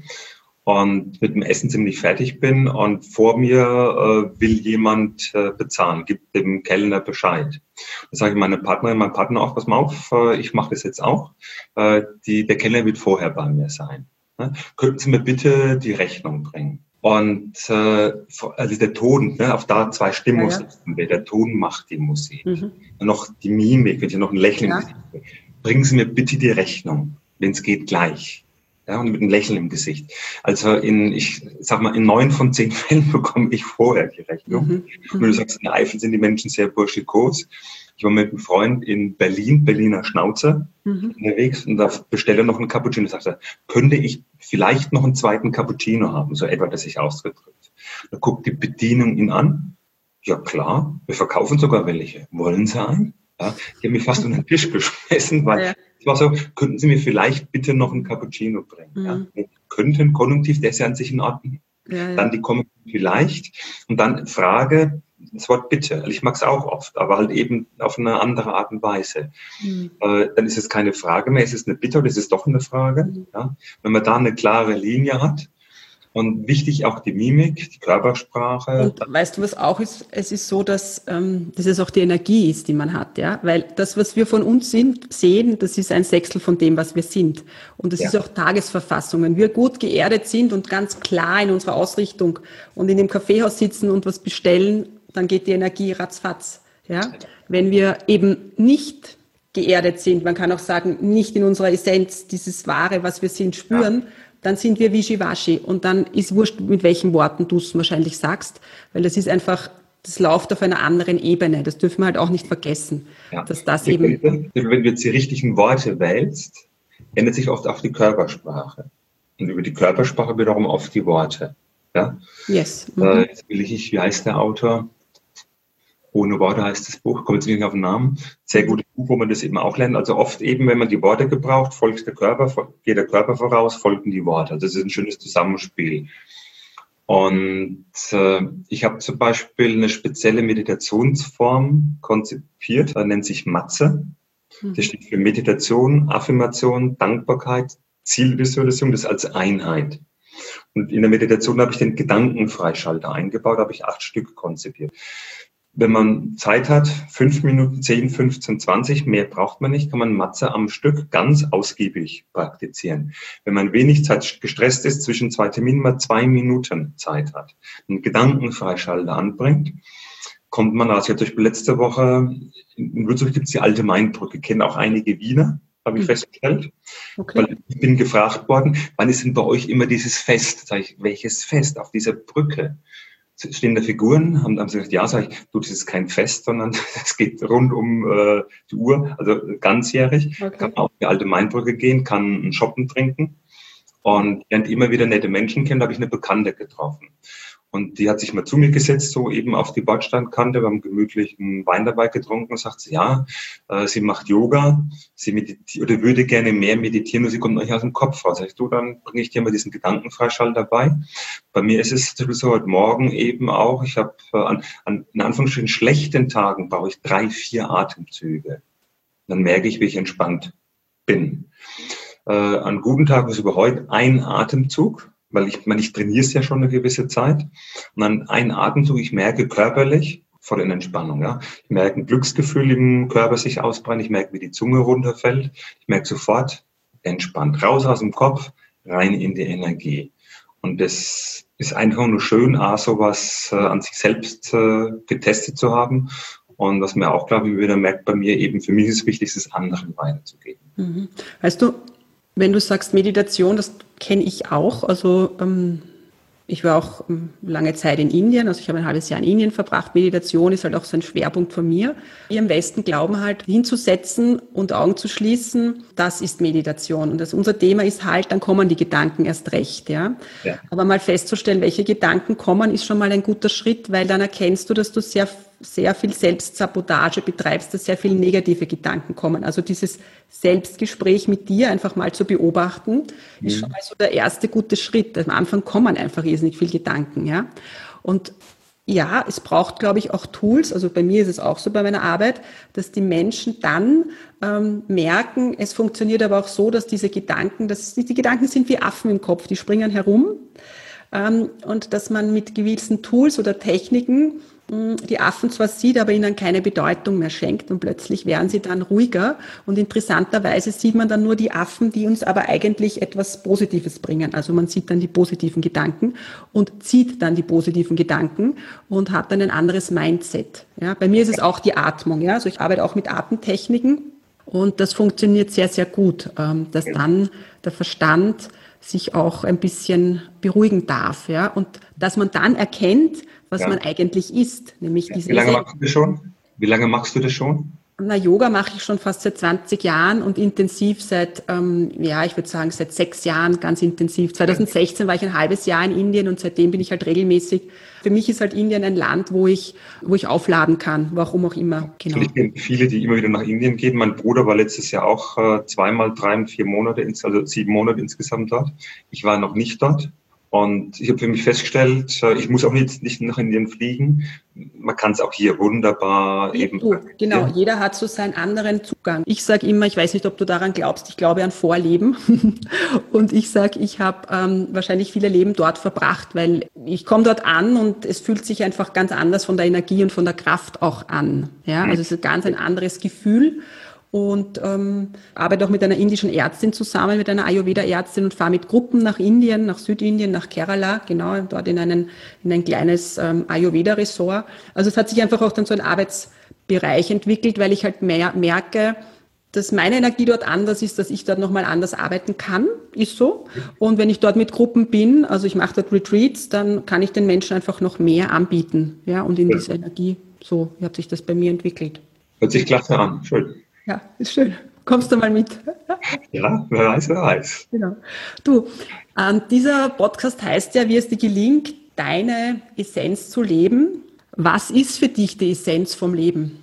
und mit dem Essen ziemlich fertig bin und vor mir äh, will jemand äh, bezahlen, gibt dem Kellner Bescheid. Da sage ich meiner Partnerin, meinem Partner auch, pass mal auf, äh, ich mache das jetzt auch. Äh, die, der Kellner wird vorher bei mir sein. Ne? Könnten Sie mir bitte die Rechnung bringen? Und äh, also der Ton, ne, auf da zwei Stimmen, ja, ja. Der Ton macht die Musik. Mhm. Und noch die Mimik, wenn ich noch ein Lächeln ja. bringen Sie mir bitte die Rechnung, wenn es geht, gleich. Ja, und mit einem Lächeln im Gesicht. Also in, ich sag mal, in neun von zehn Fällen bekomme ich vorher die Rechnung. Mhm. Und du sagst, in der Eifel sind die Menschen sehr burschikos. Ich war mit einem Freund in Berlin, Berliner Schnauze, mhm. unterwegs, und da bestelle noch einen Cappuccino. Da sagt er, könnte ich vielleicht noch einen zweiten Cappuccino haben? So etwa, das sich ausgedrückt. Da guckt die Bedienung ihn an. Ja klar, wir verkaufen sogar welche. Wollen Sie einen? Ja, die haben mich fast unter den Tisch geschmissen, weil ja. es war so, könnten Sie mir vielleicht bitte noch einen Cappuccino bringen? Mhm. Ja, könnten, Konjunktiv, der ist ja an sich in Ordnung. Ja, ja. Dann die kommen vielleicht und dann Frage, das Wort bitte. Also ich mag es auch oft, aber halt eben auf eine andere Art und Weise. Mhm. Äh, dann ist es keine Frage mehr, es ist eine Bitte oder es ist doch eine Frage. Mhm. Ja? Wenn man da eine klare Linie hat. Und wichtig auch die Mimik, die Körpersprache. Und weißt du, was auch ist? Es ist so, dass, ähm, dass es auch die Energie ist, die man hat, ja. Weil das, was wir von uns sind, sehen, das ist ein Sechstel von dem, was wir sind. Und das ja. ist auch Tagesverfassung. Wenn wir gut geerdet sind und ganz klar in unserer Ausrichtung und in dem Kaffeehaus sitzen und was bestellen, dann geht die Energie ratzfatz, ja. Wenn wir eben nicht geerdet sind, man kann auch sagen, nicht in unserer Essenz dieses Wahre, was wir sind, spüren, ja. dann sind wir wischiwaschi und dann ist wurscht, mit welchen Worten du es wahrscheinlich sagst, weil das ist einfach, das läuft auf einer anderen Ebene. Das dürfen wir halt auch nicht vergessen, ja. dass das eben... Wenn du jetzt die richtigen Worte wählst, ändert sich oft auch die Körpersprache. Und über die Körpersprache wiederum oft die Worte. Ja? Yes. Mhm. Äh, jetzt will ich, wie heißt der Autor? Ohne Worte heißt das Buch, kommt jetzt nicht auf den Namen. Sehr gutes Buch, wo man das eben auch lernt. Also oft eben, wenn man die Worte gebraucht, folgt der Körper, geht der Körper voraus, folgen die Worte. Also das ist ein schönes Zusammenspiel. Und äh, ich habe zum Beispiel eine spezielle Meditationsform konzipiert, die nennt sich Matze. Das steht für Meditation, Affirmation, Dankbarkeit, Zielvisualisierung, das als Einheit. Und in der Meditation habe ich den Gedankenfreischalter eingebaut, habe ich acht Stück konzipiert. Wenn man Zeit hat, fünf Minuten, zehn, fünfzehn, zwanzig, mehr braucht man nicht, kann man Matze am Stück ganz ausgiebig praktizieren. Wenn man wenig Zeit gestresst ist, zwischen zwei Terminen mal zwei Minuten Zeit hat, einen Gedankenfreischalter anbringt, kommt man raus. Ich habe zum Beispiel letzte Woche, in Würzburg gibt es die alte Mainbrücke, kennen auch einige Wiener, habe ich mhm. festgestellt. Okay. Weil ich bin gefragt worden, wann ist denn bei euch immer dieses Fest? Sag ich, welches Fest auf dieser Brücke? Stehen da Figuren, haben, haben sie gesagt, ja, sag ich, du, das ist kein Fest, sondern es geht rund um äh, die Uhr, also ganzjährig. Okay. Kann auf die alte Mainbrücke gehen, kann einen Shoppen trinken und lernt immer wieder nette Menschen kennen, da habe ich eine Bekannte getroffen. Und die hat sich mal zu mir gesetzt, so eben auf die Bordsteinkante, wir haben gemütlichen Wein dabei getrunken und sagt, ja, äh, sie macht Yoga, sie meditiert oder würde gerne mehr meditieren und sie kommt noch nicht aus dem Kopf raus. Sag ich, du, dann bringe ich dir mal diesen Gedankenfreischall dabei. Bei mir ist es zum Beispiel so heute Morgen eben auch, ich habe äh, an, an in Anführungsstrichen schlechten Tagen brauche ich drei, vier Atemzüge. Dann merke ich, wie ich entspannt bin. Äh, an guten Tagen ist über heute ein Atemzug, weil ich, man, ich trainiere es ja schon eine gewisse Zeit. Und dann ein Atemzug, ich merke körperlich, voll in Entspannung, ja. Ich merke ein Glücksgefühl im Körper sich ausbreiten, ich merke, wie die Zunge runterfällt, ich merke sofort entspannt. Raus aus dem Kopf, rein in die Energie. Und das ist einfach nur schön, auch sowas äh, an sich selbst äh, getestet zu haben. Und was mir auch, glaube ich, wieder merkt bei mir eben, für mich ist es wichtig, es anderen weiterzugeben. Mhm. Weißt du, wenn du sagst Meditation, das kenne ich auch. Also ähm, ich war auch ähm, lange Zeit in Indien, also ich habe ein halbes Jahr in Indien verbracht. Meditation ist halt auch so ein Schwerpunkt von mir. Wir im Westen glauben halt, hinzusetzen und Augen zu schließen, das ist Meditation. Und das, unser Thema ist halt, dann kommen die Gedanken erst recht. Ja? Ja. Aber mal festzustellen, welche Gedanken kommen, ist schon mal ein guter Schritt, weil dann erkennst du, dass du sehr sehr viel Selbstsabotage betreibst, dass sehr viele negative Gedanken kommen. Also dieses Selbstgespräch mit dir einfach mal zu beobachten, mhm. ist schon mal so der erste gute Schritt. Am Anfang kommen einfach irrsinnig viele Gedanken, ja. Und ja, es braucht, glaube ich, auch Tools, also bei mir ist es auch so bei meiner Arbeit, dass die Menschen dann ähm, merken, es funktioniert aber auch so, dass diese Gedanken, dass die, die Gedanken sind wie Affen im Kopf, die springen herum ähm, und dass man mit gewissen Tools oder Techniken die Affen zwar sieht, aber ihnen keine Bedeutung mehr schenkt und plötzlich werden sie dann ruhiger und interessanterweise sieht man dann nur die Affen, die uns aber eigentlich etwas Positives bringen. Also man sieht dann die positiven Gedanken und zieht dann die positiven Gedanken und hat dann ein anderes Mindset. Ja, bei mir ist es auch die Atmung. Ja, also ich arbeite auch mit Atemtechniken und das funktioniert sehr, sehr gut, dass dann der Verstand sich auch ein bisschen beruhigen darf. Ja, und dass man dann erkennt, was ja. man eigentlich ist, nämlich ja. diese. Wie lange machst du das schon? Wie lange machst du das schon? Na, Yoga mache ich schon fast seit zwanzig Jahren und intensiv seit, ähm, ja, ich würde sagen, seit sechs Jahren ganz intensiv. zwanzig sechzehn war ich ein halbes Jahr in Indien und seitdem bin ich halt regelmäßig. Für mich ist halt Indien ein Land, wo ich, wo ich aufladen kann, warum auch immer. Genau. Ich kenne viele, die immer wieder nach Indien gehen. Mein Bruder war letztes Jahr auch äh, zweimal, drei, vier Monate, also sieben Monate insgesamt dort. Ich war noch nicht dort. Und ich habe für mich festgestellt, ich muss auch nicht, nicht nach Indien fliegen. Man kann es auch hier wunderbar eben. Du, genau, jeder hat so seinen anderen Zugang. Ich sage immer, ich weiß nicht, ob du daran glaubst, ich glaube an Vorleben. Und ich sage, ich habe ähm, wahrscheinlich viele Leben dort verbracht, weil ich komme dort an und es fühlt sich einfach ganz anders von der Energie und von der Kraft auch an. Ja, also es ist ganz ein anderes Gefühl. Und ähm, arbeite auch mit einer indischen Ärztin zusammen, mit einer Ayurveda-Ärztin und fahre mit Gruppen nach Indien, nach Südindien, nach Kerala, genau, dort in, einen, in ein kleines ähm, Ayurveda-Ressort. Also es hat sich einfach auch dann so ein Arbeitsbereich entwickelt, weil ich halt mehr merke, dass meine Energie dort anders ist, dass ich dort nochmal anders arbeiten kann, ist so. Und wenn ich dort mit Gruppen bin, also ich mache dort Retreats, dann kann ich den Menschen einfach noch mehr anbieten. Ja, und in dieser Energie, so hat sich das bei mir entwickelt. Hört sich klasse an, schön. Ja, ist schön. Kommst du mal mit? Ja, wer weiß, wer weiß. Genau. Du, ähm, dieser Podcast heißt ja, wie es dir gelingt, deine Essenz zu leben. Was ist für dich die Essenz vom Leben?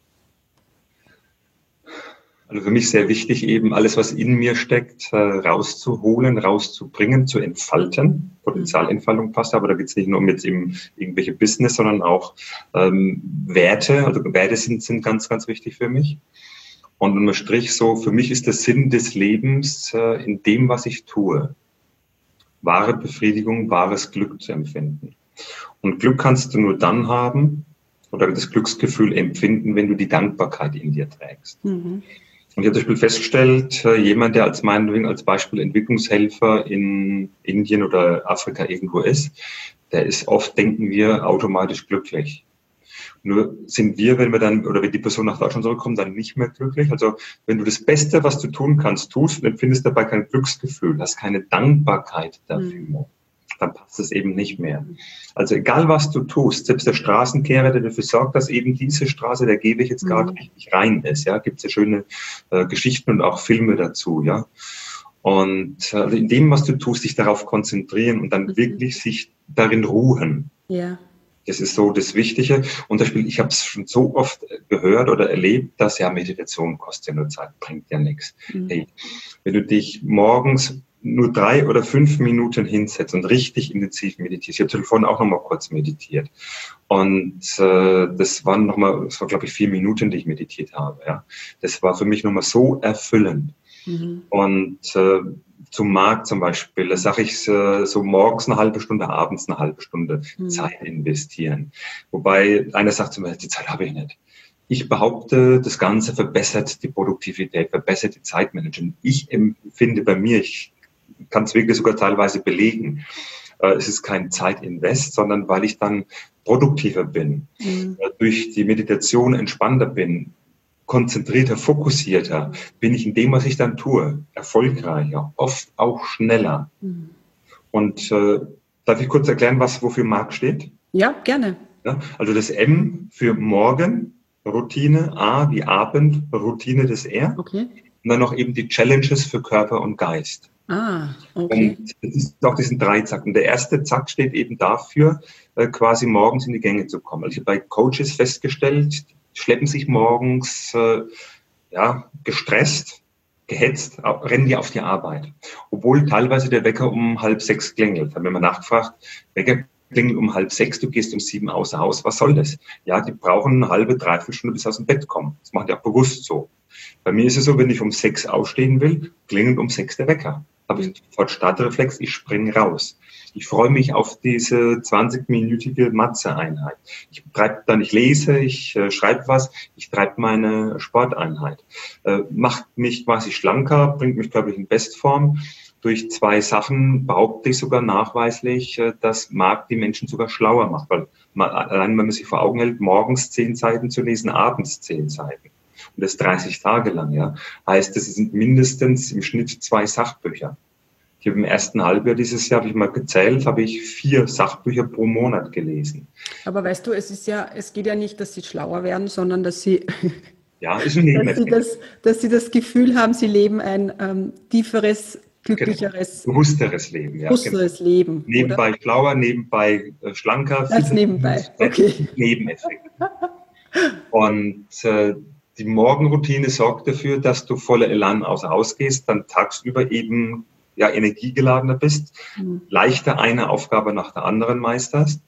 Also für mich sehr wichtig, eben alles, was in mir steckt, rauszuholen, rauszubringen, zu entfalten. Potenzialentfaltung passt, aber da geht es nicht nur um jetzt eben irgendwelche Business, sondern auch ähm, Werte. Also Werte sind, sind ganz, ganz wichtig für mich. Und unterm Strich so, für mich ist der Sinn des Lebens äh, in dem, was ich tue, wahre Befriedigung, wahres Glück zu empfinden. Und Glück kannst du nur dann haben oder das Glücksgefühl empfinden, wenn du die Dankbarkeit in dir trägst. Mhm. Und ich habe zum Beispiel festgestellt, äh, jemand, der als meinetwegen als Beispiel Entwicklungshelfer in Indien oder Afrika irgendwo ist, der ist oft, denken wir, automatisch glücklich. Nur sind wir, wenn wir dann, oder wenn die Person nach Deutschland zurückkommt, dann nicht mehr glücklich. Also wenn du das Beste, was du tun kannst, tust und empfindest dabei kein Glücksgefühl, hast keine Dankbarkeit dafür, mhm. dann passt es eben nicht mehr. Also egal, was du tust, selbst der Straßenkehrer, der dafür sorgt, dass eben diese Straße, der Gehweg jetzt gerade mhm. richtig rein ist, ja, gibt es ja schöne äh, Geschichten und auch Filme dazu, ja. Und äh, in dem, was du tust, dich darauf konzentrieren und dann mhm. wirklich sich darin ruhen. Ja. Das ist so das Wichtige. Und das Spiel, ich habe es schon so oft gehört oder erlebt, dass ja Meditation kostet ja nur Zeit, bringt ja nichts. Mhm. Hey, wenn du dich morgens nur drei oder fünf Minuten hinsetzt und richtig intensiv meditierst. Ich habe vorhin auch noch mal kurz meditiert. Und äh, das waren noch mal, das war glaube ich vier Minuten, die ich meditiert habe. Ja, das war für mich noch mal so erfüllend. Mhm. Und äh, zum Markt zum Beispiel, da sage ich äh, so morgens eine halbe Stunde, abends eine halbe Stunde mhm. Zeit investieren. Wobei einer sagt zu mir, die Zeit habe ich nicht. Ich behaupte, das Ganze verbessert die Produktivität, verbessert die Zeitmanagement. Ich empfinde bei mir, ich kann es wirklich sogar teilweise belegen, äh, es ist kein Zeitinvest, sondern weil ich dann produktiver bin, mhm. äh, durch die Meditation entspannter bin, konzentrierter, fokussierter, bin ich in dem, was ich dann tue, erfolgreicher, oft auch schneller. Mhm. Und äh, darf ich kurz erklären, was wofür Marc steht? Ja, gerne. Ja, also das M für Morgen, Routine, A wie Abend, Routine das R. Okay. Und dann noch eben die Challenges für Körper und Geist. Ah, okay. Und es ist auch diesen Dreizack. Und der erste Zack steht eben dafür, äh, quasi morgens in die Gänge zu kommen. Also ich habe bei Coaches festgestellt, schleppen sich morgens äh, ja, gestresst, gehetzt, rennen die auf die Arbeit. Obwohl teilweise der Wecker um halb sechs klingelt. Da haben wir mal nachgefragt, Wecker klingelt um halb sechs, du gehst um sieben außer Haus. Was soll das? Ja, die brauchen eine halbe, dreiviertel Stunde, bis sie aus dem Bett kommen. Das machen die auch bewusst so. Bei mir ist es so, wenn ich um sechs aufstehen will, klingelt um sechs der Wecker. Habe ich sofort Startreflex, ich springe raus. Ich freue mich auf diese zwanzig-minütige Mathe-Einheit. Ich treibe dann, ich lese, ich äh, schreibe was, ich treibe meine Sporteinheit. Äh, macht mich quasi schlanker, bringt mich, glaube ich, in Bestform. Durch zwei Sachen behaupte ich sogar nachweislich, äh, dass Marc die Menschen sogar schlauer macht. Weil man, allein, wenn man sich vor Augen hält, morgens zehn Seiten zu lesen, abends zehn Seiten. Und das dreißig Tage lang, ja. Heißt, das sind mindestens im Schnitt zwei Sachbücher. Ich habe im ersten Halbjahr dieses Jahr, habe ich mal gezählt, habe ich vier Sachbücher pro Monat gelesen. Aber weißt du, es ist ja, es geht ja nicht, dass sie schlauer werden, sondern dass sie, ja, ist ein dass, sie das, dass sie das Gefühl haben, sie leben ein ähm, tieferes, glücklicheres, genau. bewussteres Leben. Ja, bewussteres genau. Leben. Nebenbei oder? Schlauer, nebenbei äh, schlanker. Das nebenbei, okay. Nebeneffekt. Und äh, die Morgenroutine sorgt dafür, dass du voller Elan außer Haus gehst, dann tagsüber eben ja, energiegeladener bist, mhm. leichter eine Aufgabe nach der anderen meisterst.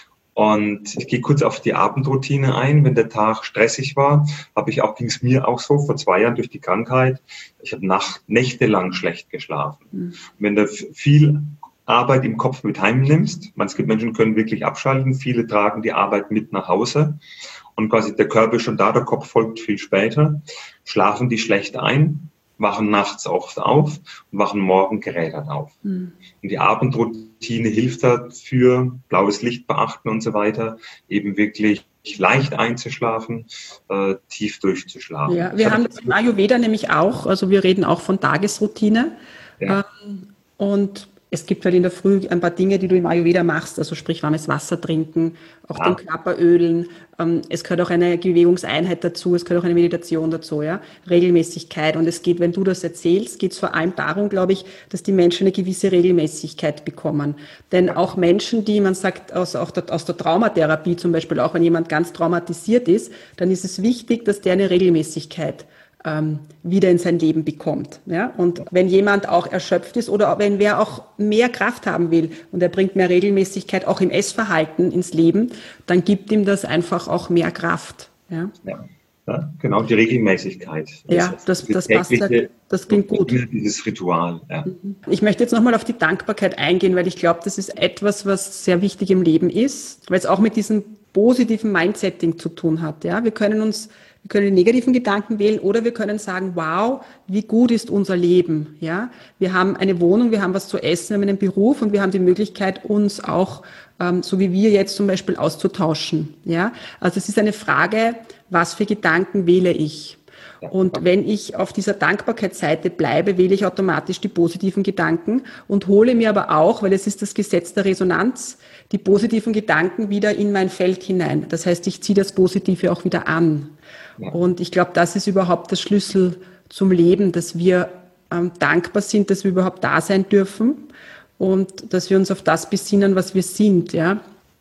Und ich gehe kurz auf die Abendroutine ein. Wenn der Tag stressig war, habe ich auch, ging es mir auch so, vor zwei Jahren durch die Krankheit, ich habe Nacht, nächtelang schlecht geschlafen. Mhm. Wenn du viel Arbeit im Kopf mit heimnimmst, manche Menschen können wirklich abschalten, viele tragen die Arbeit mit nach Hause und quasi der Körper ist schon da, der Kopf folgt viel später, schlafen die schlecht ein, wachen nachts oft auf und wachen morgen gerädert auf. Mhm. Und die Abendroutine hilft dafür, blaues Licht beachten und so weiter, eben wirklich leicht einzuschlafen, äh, tief durchzuschlafen. Ja, wir haben das im Ayurveda nämlich auch, also wir reden auch von Tagesroutine. Ja. Ähm, und es gibt halt in der Früh ein paar Dinge, die du im Ayurveda machst, also sprich warmes Wasser trinken, auch ja. den Körper ölen. Ähm, es gehört auch eine Bewegungseinheit dazu, es gehört auch eine Meditation dazu, ja, Regelmäßigkeit. Und es geht, wenn du das erzählst, geht es vor allem darum, glaube ich, dass die Menschen eine gewisse Regelmäßigkeit bekommen. Denn auch Menschen, die, man sagt, aus, auch der, aus der Traumatherapie zum Beispiel, auch wenn jemand ganz traumatisiert ist, dann ist es wichtig, dass der eine Regelmäßigkeit Ähm, wieder in sein Leben bekommt. Ja? Und wenn jemand auch erschöpft ist oder wenn wer auch mehr Kraft haben will und er bringt mehr Regelmäßigkeit auch im Essverhalten ins Leben, dann gibt ihm das einfach auch mehr Kraft. Ja, ja, ja genau, die Regelmäßigkeit. Ja, das, das passt, das klingt gut. Dieses Ritual. Ja. Ich möchte jetzt nochmal auf die Dankbarkeit eingehen, weil ich glaube, das ist etwas, was sehr wichtig im Leben ist, weil es auch mit diesem positiven Mindsetting zu tun hat. Ja? Wir können uns Wir können die negativen Gedanken wählen oder wir können sagen, wow, wie gut ist unser Leben. Ja, wir haben eine Wohnung, wir haben was zu essen, wir haben einen Beruf und wir haben die Möglichkeit, uns auch, ähm, so wie wir jetzt zum Beispiel, auszutauschen. Ja, also es ist eine Frage, was für Gedanken wähle ich? Und wenn ich auf dieser Dankbarkeitsseite bleibe, wähle ich automatisch die positiven Gedanken und hole mir aber auch, weil es ist das Gesetz der Resonanz, die positiven Gedanken wieder in mein Feld hinein. Das heißt, ich ziehe das Positive auch wieder an. Und ich glaube, das ist überhaupt der Schlüssel zum Leben, dass wir ähm, dankbar sind, dass wir überhaupt da sein dürfen und dass wir uns auf das besinnen, was wir sind. Ja?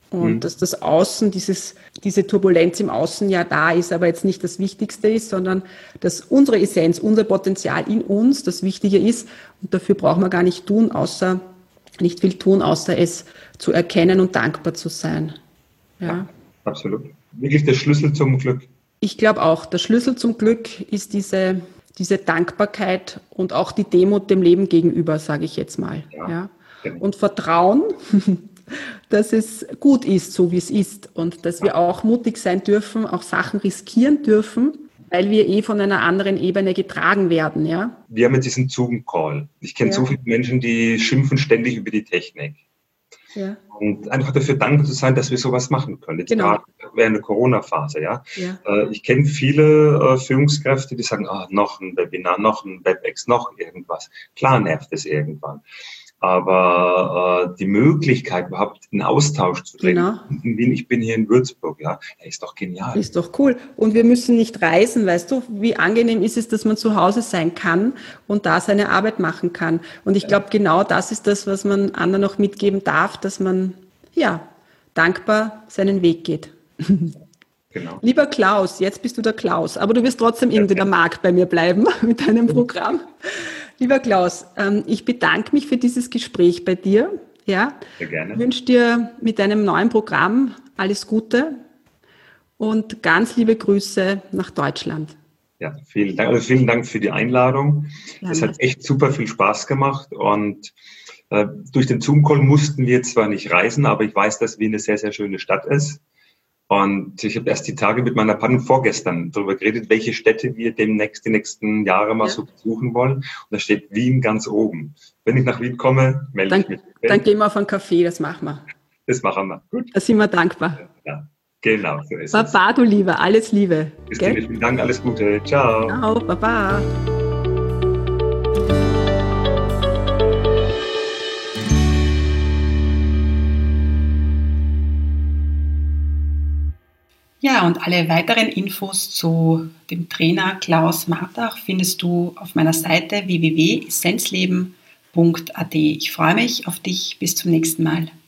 Und mhm. dass das Außen, dieses, diese Turbulenz im Außen ja da ist, aber jetzt nicht das Wichtigste ist, sondern dass unsere Essenz, unser Potenzial in uns das Wichtige ist. Und dafür braucht man gar nicht tun, außer, nicht viel tun, außer es zu erkennen und dankbar zu sein. Ja, ja, absolut. Wirklich der Schlüssel zum Glück. Ich glaube auch, der Schlüssel zum Glück ist diese, diese Dankbarkeit und auch die Demut dem Leben gegenüber, sage ich jetzt mal. Ja, ja. Genau. Und Vertrauen, dass es gut ist, so wie es ist und dass wir auch mutig sein dürfen, auch Sachen riskieren dürfen, weil wir eh von einer anderen Ebene getragen werden. Ja? Wir haben jetzt diesen Zoom-Call. Ich kenne ja. so viele Menschen, die schimpfen ständig über die Technik. Ja. Und einfach dafür dankbar zu sein, dass wir sowas machen können. Jetzt genau. gerade während der Corona-Phase. Ja? Ja. Ich kenne viele Führungskräfte, die sagen, ah, noch ein Webinar, noch ein WebEx, noch irgendwas. Klar nervt es irgendwann. Aber äh, die Möglichkeit, überhaupt einen Austausch zu treten, genau. in Wien, ich bin hier in Würzburg, ja, ist doch genial. Ist doch cool. Und wir müssen nicht reisen, weißt du, wie angenehm ist es, dass man zu Hause sein kann und da seine Arbeit machen kann. Und ich glaube, genau das ist das, was man anderen noch mitgeben darf, dass man, ja, dankbar seinen Weg geht. Genau. Lieber Klaus, jetzt bist du der Klaus, aber du wirst trotzdem irgendwie der Marc bei mir bleiben mit deinem Programm. Lieber Klaus, ich bedanke mich für dieses Gespräch bei dir. Ja, sehr gerne. Ich wünsche dir mit deinem neuen Programm alles Gute und ganz liebe Grüße nach Deutschland. Ja, vielen Dank, also vielen Dank für die Einladung. Es hat echt super viel Spaß gemacht und äh, durch den Zoom-Call mussten wir zwar nicht reisen, aber ich weiß, dass Wien eine sehr, sehr schöne Stadt ist. Und ich habe erst die Tage mit meiner Partnerin vorgestern darüber geredet, welche Städte wir demnächst die nächsten Jahre mal ja. so besuchen wollen. Und da steht Wien ganz oben. Wenn ich nach Wien komme, melde dann, ich mich. Dann gehen wir auf einen Kaffee, das machen wir. Das machen wir. Gut. Da sind wir dankbar. Ja, genau, so ist Baba, es. Baba, du Lieber, alles Liebe. Bis dann, vielen Dank, alles Gute. Ciao. Ciao, Baba. Ja, und alle weiteren Infos zu dem Trainer Klaus Martach findest du auf meiner Seite w w w punkt essenzleben punkt a t. Ich freue mich auf dich. Bis zum nächsten Mal.